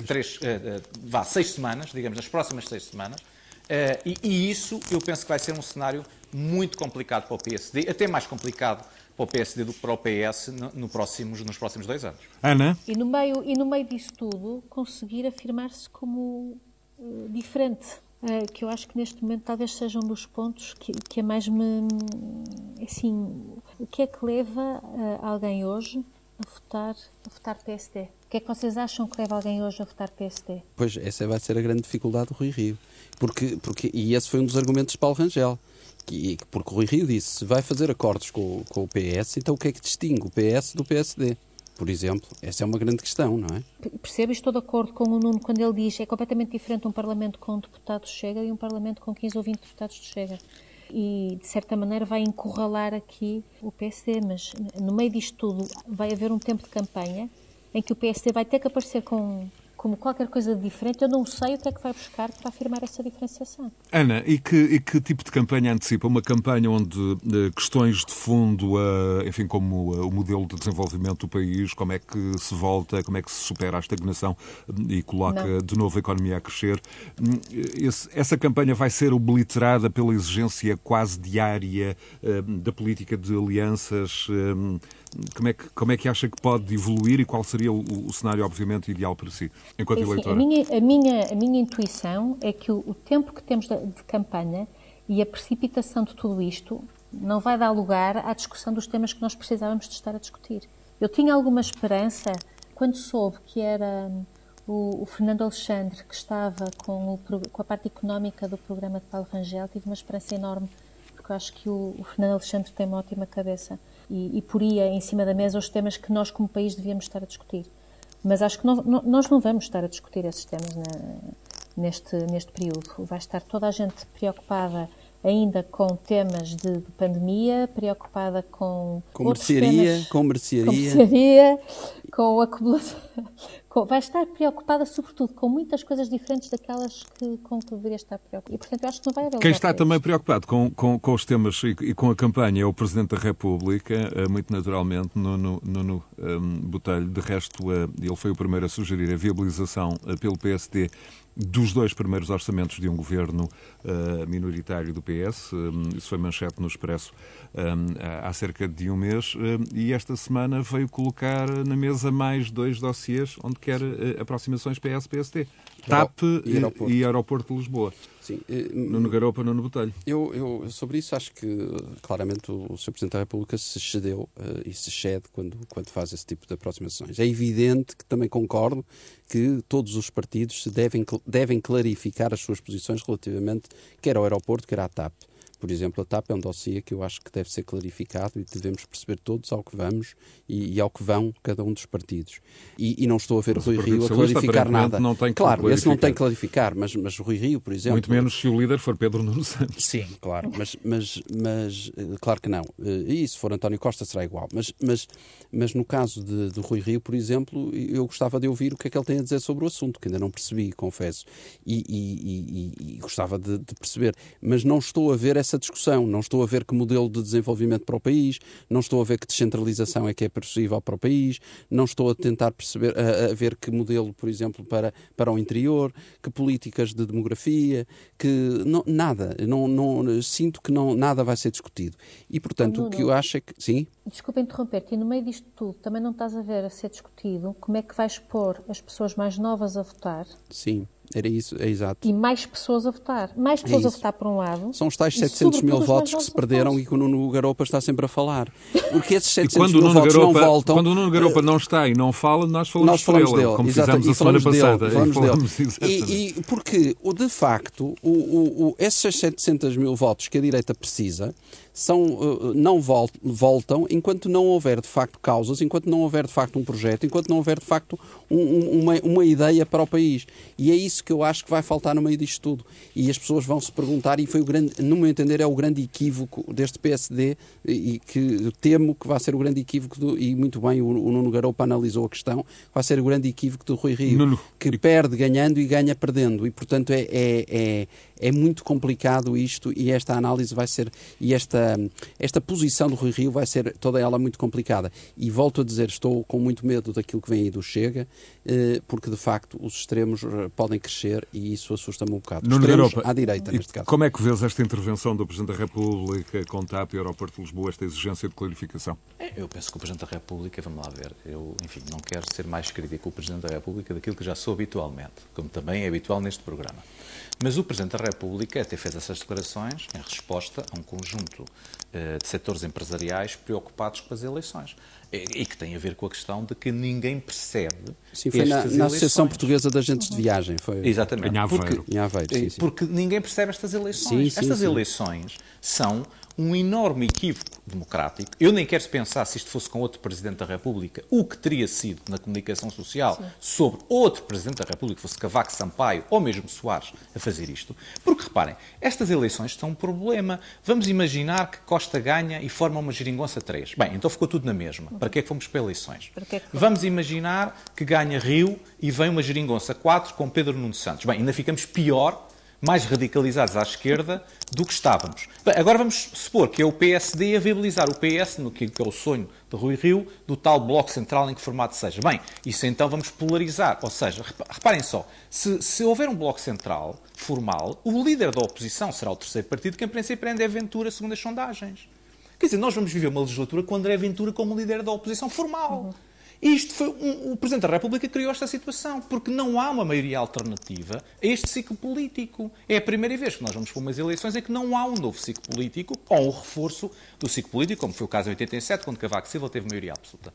Speaker 3: 6 semanas, digamos, nas próximas 6 semanas. E isso eu penso que vai ser um cenário muito complicado para o PSD, até mais complicado para o PSD do que para o PS nos próximos 2 anos.
Speaker 2: Ana?
Speaker 1: E no meio disso tudo, conseguir afirmar-se como diferente. Que eu acho que neste momento talvez seja um dos pontos que é mais me... Assim, o que é que leva alguém hoje a votar PSD? O que é que vocês acham que leva alguém hoje a votar PSD?
Speaker 4: Pois, essa vai ser a grande dificuldade do Rui Rio. E esse foi um dos argumentos de Paulo Rangel. Porque o Rui Rio disse, se vai fazer acordos com o PS, então o que é que distingue o PS do PSD? Por exemplo, essa é uma grande questão, não é?
Speaker 1: Percebo e estou de acordo com o Nuno quando ele diz que é completamente diferente um Parlamento com deputados do Chega e um Parlamento com 15 ou 20 deputados do Chega. E, de certa maneira, vai encurralar aqui o PSD, mas no meio disto tudo vai haver um tempo de campanha em que o PSD vai ter que aparecer como qualquer coisa de diferente. Eu não sei o que é que vai buscar para afirmar essa diferenciação.
Speaker 2: Ana, e que tipo de campanha antecipa? Uma campanha onde questões de fundo, enfim, como o modelo de desenvolvimento do país, como é que se volta, como é que se supera a estagnação e coloca de novo a economia a crescer, essa campanha vai ser obliterada pela exigência quase diária da política de alianças? Como é que acha que pode evoluir e qual seria o cenário, obviamente, ideal para si, enquanto eleitora?
Speaker 1: A minha intuição é que o tempo que temos de campanha e a precipitação de tudo isto não vai dar lugar à discussão dos temas que nós precisávamos de estar a discutir. Eu tinha alguma esperança quando soube que era o Fernando Alexandre que estava com a parte económica do programa de Paulo Rangel. Tive uma esperança enorme, porque eu acho que o Fernando Alexandre tem uma ótima cabeça e poria em cima da mesa os temas que nós, como país, devíamos estar a discutir. Mas acho que nós não vamos estar a discutir esses temas neste período. Vai estar toda a gente preocupada ainda com temas de pandemia, preocupada com
Speaker 4: mercearia,
Speaker 1: com acumulação. Vai estar preocupada, sobretudo, com muitas coisas diferentes daquelas com que deveria estar preocupada. E, portanto, eu acho que não vai haver.
Speaker 2: Quem está também preocupado com os temas e com a campanha é o Presidente da República, muito naturalmente, Nuno Botelho. De resto, ele foi o primeiro a sugerir a viabilização pelo PSD dos 2 primeiros orçamentos de um governo minoritário do PS. Isso foi manchete no Expresso há cerca de um mês. E esta semana veio colocar na mesa mais 2 dossiês onde quer aproximações PS-PSD. TAP e Aeroporto de Lisboa.
Speaker 4: Sim.
Speaker 2: Nuno Garopa, Nuno Botelho.
Speaker 4: Eu sobre isso acho que claramente o Sr. Presidente da República se cedeu e se cede quando faz esse tipo de aproximações. É evidente que também concordo que todos os partidos devem clarificar as suas posições relativamente quer ao aeroporto, quer à TAP. Por exemplo, a TAP é um dossiê que eu acho que deve ser clarificado e devemos perceber todos ao que vamos e ao que vão cada um dos partidos. E não estou a ver o Rui Rio a clarificar nada.
Speaker 2: Não tem que
Speaker 4: claro, esse não tem que clarificar, mas o Rui Rio, por exemplo...
Speaker 2: Muito menos se o líder for Pedro Nuno Santos.
Speaker 4: Sim, claro, mas claro que não. E se for António Costa será igual. Mas no caso de Rui Rio, por exemplo, eu gostava de ouvir o que é que ele tem a dizer sobre o assunto, que ainda não percebi, confesso. E gostava de perceber. Mas não estou a ver essa discussão, não estou a ver que modelo de desenvolvimento para o país, não estou a ver que descentralização é que é possível para o país, não estou a tentar perceber, a ver que modelo, por exemplo, para o interior, que políticas de demografia, que nada, sinto que nada vai ser discutido. E, portanto, o que eu acho é que... Sim?
Speaker 1: Desculpa interromper-te, e no meio disto tudo, também não estás a ver a ser discutido como é que vais pôr as pessoas mais novas a votar?
Speaker 4: Sim. Era isso, é exato.
Speaker 1: E mais pessoas a votar. Mais pessoas a votar por um lado.
Speaker 4: São os tais 700 mil votos que se perderam e que o Nuno Garopa está sempre a falar. Porque esses 700 mil votos não voltam...
Speaker 2: Quando o Nuno Garopa não está e não fala, nós falamos dele, como fizemos a semana passada.
Speaker 4: E porque, de facto, esses 700 mil votos que a direita precisa não voltam enquanto não houver, de facto, causas, enquanto não houver, de facto, um projeto, enquanto não houver, de facto, uma ideia para o país. E é isso que eu acho que vai faltar no meio disto tudo. E as pessoas vão se perguntar, e foi no meu entender, é o grande equívoco deste PSD, e que temo que vai ser o grande equívoco, e muito bem o Nuno Garopa analisou a questão, vai ser o grande equívoco do Rui Rio, que perde ganhando e ganha perdendo. E, portanto, é muito complicado isto, e esta análise vai ser, e esta posição do Rui Rio vai ser toda ela muito complicada. E volto a dizer, estou com muito medo daquilo que vem aí do Chega, porque de facto os extremos podem crescer e isso assusta-me um bocado.
Speaker 2: Nuno Garopa,
Speaker 4: à direita, neste caso.
Speaker 2: Como é que vês esta intervenção do Presidente da República com TAP e Aeroporto de Lisboa, esta exigência de clarificação?
Speaker 3: Eu penso que o Presidente da República, vamos lá ver, eu, enfim, não quero ser mais crítico com o Presidente da República daquilo que já sou habitualmente, como também é habitual neste programa. Mas o Presidente da República até fez essas declarações em resposta a um conjunto de setores empresariais preocupados com as eleições. E que tem a ver com a questão de que ninguém percebe.
Speaker 4: Sim, foi na Associação Portuguesa de Agentes de Viagem. Foi...
Speaker 3: Exatamente.
Speaker 2: Em Aveiro.
Speaker 4: Sim.
Speaker 3: Porque ninguém percebe estas eleições. Estas eleições são um enorme equívoco democrático. Eu nem quero pensar, se isto fosse com outro Presidente da República, o que teria sido na comunicação social sobre outro Presidente da República, fosse Cavaco Sampaio ou mesmo Soares, a fazer isto. Porque, reparem, estas eleições são um problema. Vamos imaginar que Costa ganha e forma uma geringonça 3. Bem, então ficou tudo na mesma. Para que é que fomos para eleições? Vamos imaginar que ganha Rio e vem uma geringonça 4 com Pedro Nuno Santos. Bem, ainda ficamos pior, mais radicalizados à esquerda do que estávamos. Bem, agora vamos supor que é o PSD a viabilizar o PS, no que é o sonho de Rui Rio, do tal Bloco Central em que formato seja. Bem, isso então vamos polarizar. Ou seja, reparem só, se houver um Bloco Central formal, o líder da oposição será o terceiro partido, que em princípio é André Ventura, segundo as sondagens. Quer dizer, nós vamos viver uma legislatura com André Ventura como líder da oposição formal. E isto foi o Presidente da República criou esta situação, porque não há uma maioria alternativa a este ciclo político. É a primeira vez que nós vamos para umas eleições em que não há um novo ciclo político ou um reforço do ciclo político, como foi o caso em 87, quando Cavaco Silva teve maioria absoluta.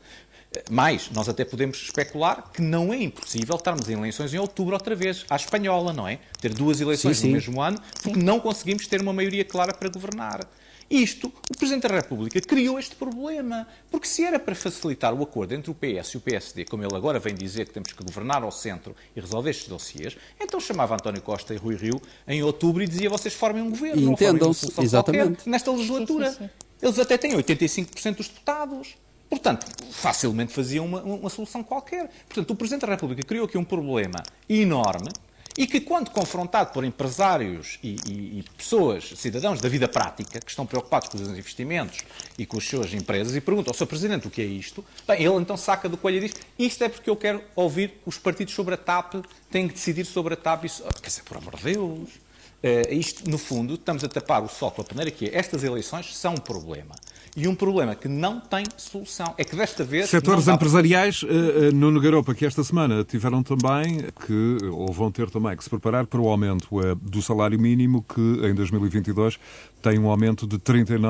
Speaker 3: Mas nós até podemos especular que não é impossível estarmos em eleições em outubro outra vez, à espanhola, não é? Ter duas eleições no mesmo ano, porque não conseguimos ter uma maioria clara para governar. Isto, o Presidente da República criou este problema, porque se era para facilitar o acordo entre o PS e o PSD, como ele agora vem dizer que temos que governar ao centro e resolver estes dossiês, então chamava António Costa e Rui Rio em outubro e dizia: vocês formem um governo,
Speaker 4: e
Speaker 3: não formem uma
Speaker 4: solução
Speaker 3: qualquer nesta legislatura. Eles até têm 85% dos deputados. Portanto, facilmente faziam uma solução qualquer. Portanto, o Presidente da República criou aqui um problema enorme, e que, quando confrontado por empresários e pessoas, cidadãos da vida prática, que estão preocupados com os investimentos e com as suas empresas, e perguntam ao Sr. Presidente o que é isto, bem, ele então saca do coelho e diz: isto é porque eu quero ouvir os partidos sobre a TAP, têm que decidir sobre a TAP. Isso, quer dizer, por amor de Deus. Isto, no fundo, estamos a tapar o sol com a peneira, que é: estas eleições são um problema. E um problema que não tem solução. É que desta vez...
Speaker 2: Setores empresariais, Nuno Garopa, que esta semana tiveram também, ou vão ter também, que se preparar para o aumento do salário mínimo, que em 2022 tem um aumento de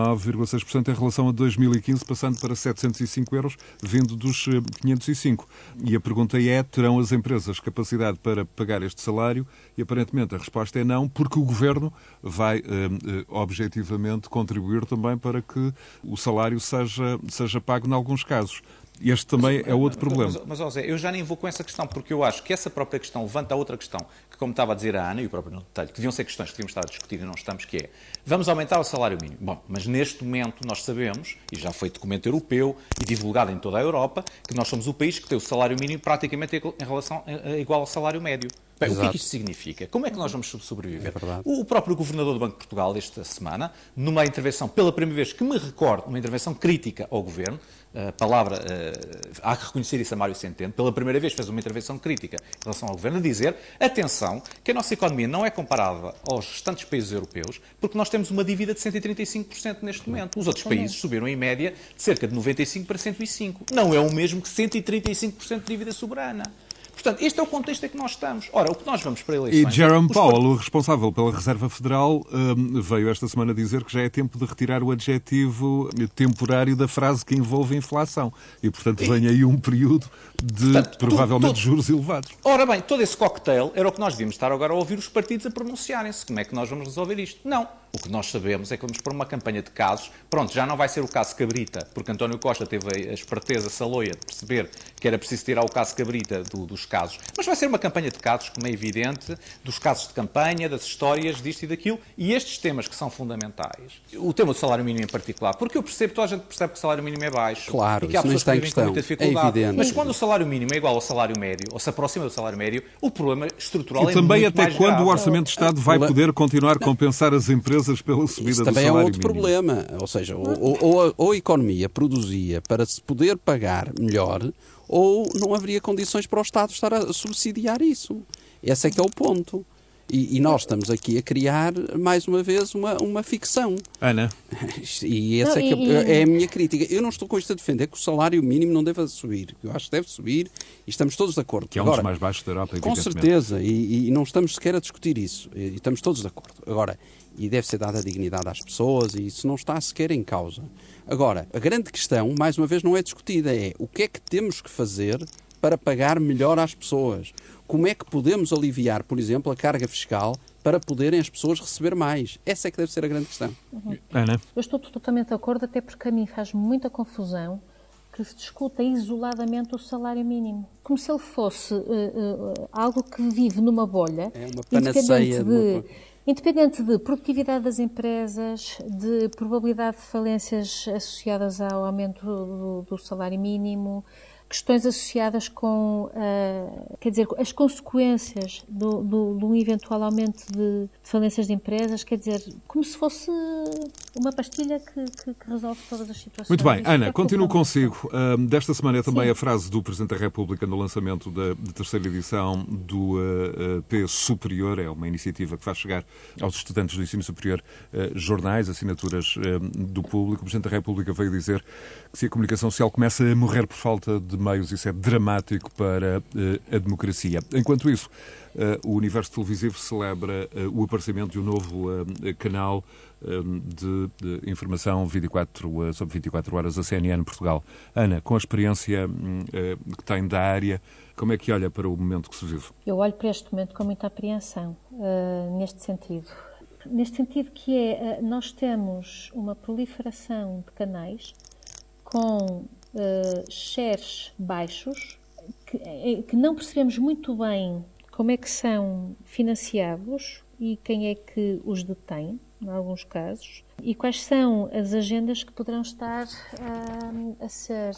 Speaker 2: 39,6% em relação a 2015, passando para 705 euros, vindo dos 505. E a pergunta é: terão as empresas capacidade para pagar este salário? E aparentemente a resposta é não, porque o o Governo vai objetivamente contribuir também para que o salário seja pago em alguns casos. Este também é outro problema.
Speaker 3: Mas José, eu já nem vou com essa questão, porque eu acho que essa própria questão levanta outra questão, que como estava a dizer a Ana, e o próprio detalhe, que deviam ser questões que devíamos estar a discutir e não estamos, que é, vamos aumentar o salário mínimo. Bom, mas neste momento nós sabemos, e já foi documento europeu e divulgado em toda a Europa, que nós somos o país que tem o salário mínimo praticamente em relação igual ao salário médio. Bem, o que é que isto significa? Como é que nós vamos sobreviver? O próprio Governador do Banco de Portugal, esta semana, numa intervenção, pela primeira vez que me recordo, uma intervenção crítica ao Governo, a palavra, há que reconhecer isso a Mário Centeno, pela primeira vez fez uma intervenção crítica em relação ao Governo, a dizer, atenção, que a nossa economia não é comparável aos restantes países europeus, porque nós temos uma dívida de 135% neste momento. Os outros países subiram em média de cerca de 95% para 105%. Não é o mesmo que 135% de dívida soberana. Portanto, este é o contexto em que nós estamos. Ora, o que nós vamos para eleições...
Speaker 2: E Jerome Powell, o responsável pela Reserva Federal, veio esta semana dizer que já é tempo de retirar o adjetivo temporário da frase que envolve inflação. E, portanto, vem aí um período de, provavelmente, juros elevados.
Speaker 3: Ora bem, todo esse cocktail era o que nós devíamos estar agora a ouvir os partidos a pronunciarem-se. Como é que nós vamos resolver isto? Não. O que nós sabemos é que vamos pôr uma campanha de casos. Pronto, já não vai ser o caso Cabrita, porque António Costa teve a esperteza saloia de perceber que era preciso tirar o caso Cabrita dos casos. Mas vai ser uma campanha de casos, como é evidente, dos casos de campanha, das histórias, disto e daquilo, e estes temas que são fundamentais. O tema do salário mínimo em particular, porque eu percebo, toda a gente percebe que o salário mínimo é baixo.
Speaker 4: Claro,
Speaker 3: e que há pessoas que vivem com muita dificuldade.
Speaker 4: É evidente.
Speaker 3: Mas quando o salário mínimo é igual ao salário médio, ou se aproxima do salário médio, o problema estrutural
Speaker 2: e também
Speaker 3: muito
Speaker 2: até
Speaker 3: mais
Speaker 2: quando
Speaker 3: grave.
Speaker 2: o Orçamento de Estado vai poder continuar a compensar as empresas pela subida do salário mínimo. Isso
Speaker 4: também é outro problema. Ou seja, ou a economia produzia para se poder pagar melhor, ou não haveria condições para o Estado estar a subsidiar isso. Esse é que é o ponto. E nós estamos aqui a criar, mais uma vez, uma ficção.
Speaker 2: Ana?
Speaker 4: E essa é a minha crítica. Eu não estou com isto a defender que o salário mínimo não deva subir. Eu acho que deve subir e estamos todos de acordo.
Speaker 2: Que é um dos mais baixos da Europa,
Speaker 4: com certeza. E não estamos sequer a discutir isso. E estamos todos de acordo. Agora, e deve ser dada dignidade às pessoas e isso não está sequer em causa. Agora, a grande questão, mais uma vez, não é discutida. É o que é que temos que fazer para pagar melhor às pessoas? Como é que podemos aliviar, por exemplo, a carga fiscal para poderem as pessoas receber mais? Essa é que deve ser a grande questão.
Speaker 2: Ana?
Speaker 1: Eu estou totalmente de acordo, até porque a mim faz muita confusão que se discuta isoladamente o salário mínimo. Como se ele fosse algo que vive numa bolha.
Speaker 4: É uma panaceia
Speaker 1: independente de produtividade das empresas, de probabilidade de falências associadas ao aumento do salário mínimo, questões associadas com, quer dizer, as consequências do eventual aumento de falências de empresas, quer dizer, como se fosse uma pastilha que resolve todas as situações.
Speaker 2: Muito bem. Ana, continuo consigo. Desta semana é também a frase do Presidente da República no lançamento da terceira edição do P Superior. É uma iniciativa que faz chegar aos estudantes do ensino superior jornais, assinaturas do público. O Presidente da República veio dizer que se a comunicação social começa a morrer por falta de meios, isso é dramático para a democracia. Enquanto isso, o universo televisivo celebra o aparecimento de um novo canal de informação sobre 24 horas, a CNN Portugal. Ana, com a experiência que tem da área, como é que olha para o momento que se vive?
Speaker 1: Eu olho para este momento com muita apreensão, neste sentido. Neste sentido que nós temos uma proliferação de canais com shares baixos, que não percebemos muito bem como é que são financiados e quem é que os detém, em alguns casos, e quais são as agendas que poderão estar a ser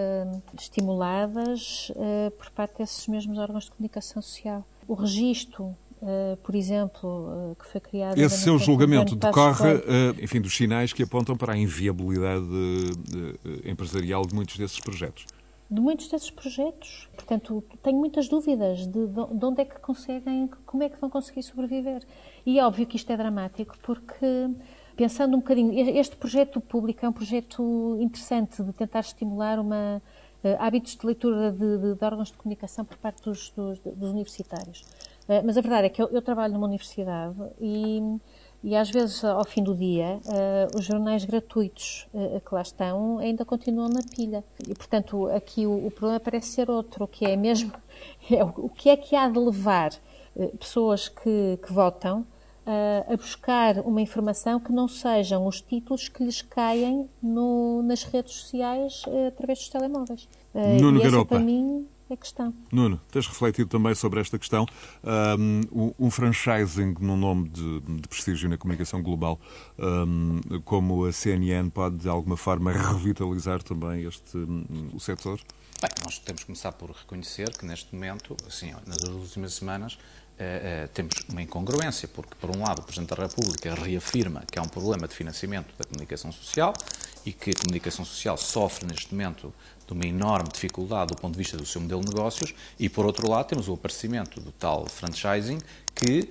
Speaker 1: estimuladas por parte desses mesmos órgãos de comunicação social. O registro, por exemplo, que foi criado...
Speaker 2: Esse seu julgamento decorre, enfim, dos sinais que apontam para a inviabilidade empresarial de muitos desses projetos.
Speaker 1: De muitos desses projetos. Portanto, tenho muitas dúvidas de onde é que conseguem, como é que vão conseguir sobreviver. E é óbvio que isto é dramático, porque, pensando um bocadinho, este projeto público é um projeto interessante de tentar estimular hábitos de leitura de órgãos de comunicação por parte dos universitários. Mas a verdade é que eu trabalho numa universidade e às vezes, ao fim do dia, os jornais gratuitos que lá estão ainda continuam na pilha. E, portanto, aqui o problema parece ser outro, que é mesmo o que é que há de levar pessoas que votam a buscar uma informação que não sejam os títulos que lhes caem nas redes sociais através dos telemóveis.
Speaker 2: Nuno
Speaker 1: e essa,
Speaker 2: Garopa,
Speaker 1: para mim, é a questão.
Speaker 2: Nuno, tens refletido também sobre esta questão. Um franchising num nome de prestígio na comunicação global, como a CNN, pode de alguma forma revitalizar também o setor?
Speaker 3: Bem, nós temos que começar por reconhecer que neste momento, assim, nas últimas semanas, temos uma incongruência, porque por um lado o Presidente da República reafirma que há um problema de financiamento da comunicação social e que a comunicação social sofre neste momento de uma enorme dificuldade do ponto de vista do seu modelo de negócios e por outro lado temos o aparecimento do tal franchising que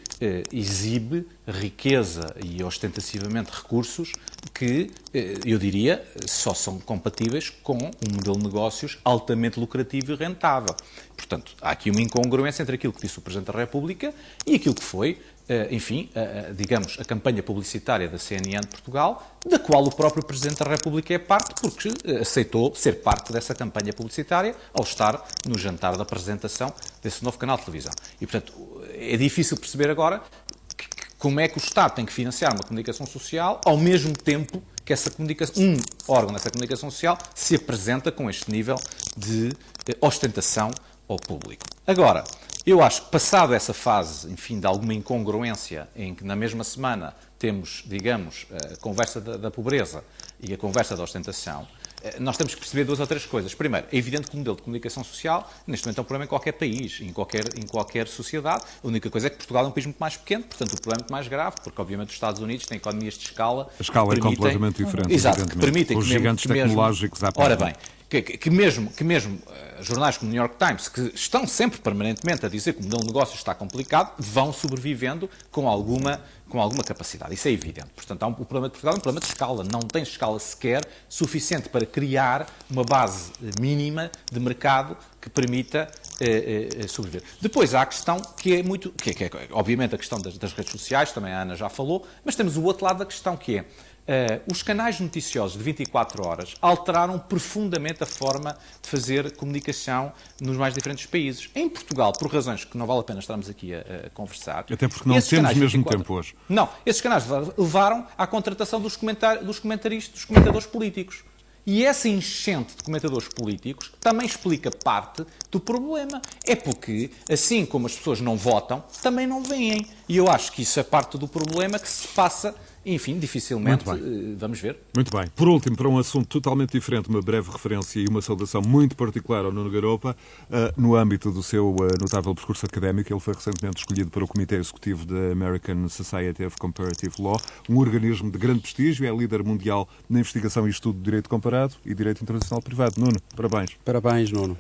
Speaker 3: exibe riqueza e ostentativamente recursos que, eu diria, só são compatíveis com um modelo de negócios altamente lucrativo e rentável. Portanto, há aqui uma incongruência entre aquilo que disse o Presidente da República e aquilo que foi, enfim, digamos, a campanha publicitária da CNN de Portugal, da qual o próprio Presidente da República é parte, porque aceitou ser parte dessa campanha publicitária ao estar no jantar da apresentação desse novo canal de televisão. E, portanto, é difícil perceber agora como é que o Estado tem que financiar uma comunicação social ao mesmo tempo que essa comunicação, um órgão dessa comunicação social se apresenta com este nível de ostentação ao público. Agora, eu acho que passado essa fase, enfim, de alguma incongruência em que na mesma semana temos, digamos, a conversa da pobreza e a conversa da ostentação, nós temos que perceber duas ou três coisas. Primeiro, é evidente que o modelo de comunicação social, neste momento, é um problema em qualquer país, em qualquer sociedade. A única coisa é que Portugal é um país muito mais pequeno, portanto, o problema é muito mais grave, porque, obviamente, os Estados Unidos têm economias de escala...
Speaker 2: A escala é completamente diferente,
Speaker 3: exato, que permitem
Speaker 2: os gigantes tecnológicos à
Speaker 3: ora bem, que mesmo jornais como o New York Times, que estão sempre permanentemente a dizer que o modelo de negócio está complicado, vão sobrevivendo com alguma capacidade. Isso é evidente. Portanto, o problema de Portugal é um problema de escala. Não tem escala sequer suficiente para criar uma base mínima de mercado que permita sobreviver. Depois há a questão que é muito... que é obviamente a questão das redes sociais, também a Ana já falou, mas temos o outro lado da questão que é os canais noticiosos de 24 horas alteraram profundamente a forma de fazer comunicação nos mais diferentes países. Em Portugal, por razões que não vale a pena estarmos aqui a conversar...
Speaker 2: Até porque não temos mesmo tempo hoje.
Speaker 3: Não, esses canais levaram à contratação dos comentaristas, dos comentadores políticos. E essa enchente de comentadores políticos também explica parte do problema. É porque, assim como as pessoas não votam, também não veem. E eu acho que isso é parte do problema que se passa... Enfim, dificilmente, vamos ver.
Speaker 2: Muito bem. Por último, para um assunto totalmente diferente, uma breve referência e uma saudação muito particular ao Nuno Garopa. No âmbito do seu notável percurso académico, ele foi recentemente escolhido para o Comitê Executivo da American Society of Comparative Law, um organismo de grande prestígio, é líder mundial na investigação e estudo de direito comparado e direito internacional privado. Nuno, parabéns.
Speaker 4: Parabéns, Nuno.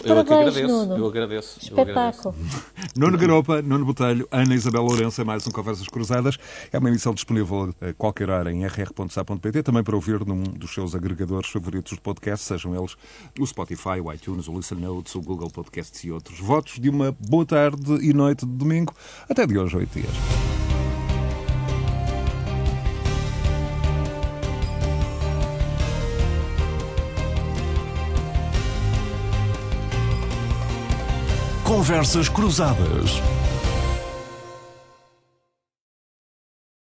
Speaker 3: Eu agradeço.
Speaker 1: Espetáculo.
Speaker 2: Nuno Garopa, Nuno Botelho, Ana Isabel Lourenço, é mais um Conversas Cruzadas. É uma emissão disponível a qualquer hora em rr.sa.pt, também para ouvir num dos seus agregadores favoritos de podcast, sejam eles o Spotify, o iTunes, o Listen Notes, o Google Podcasts e outros. Votos de uma boa tarde e noite de domingo. Até de hoje, 8 dias.
Speaker 5: Conversas Cruzadas.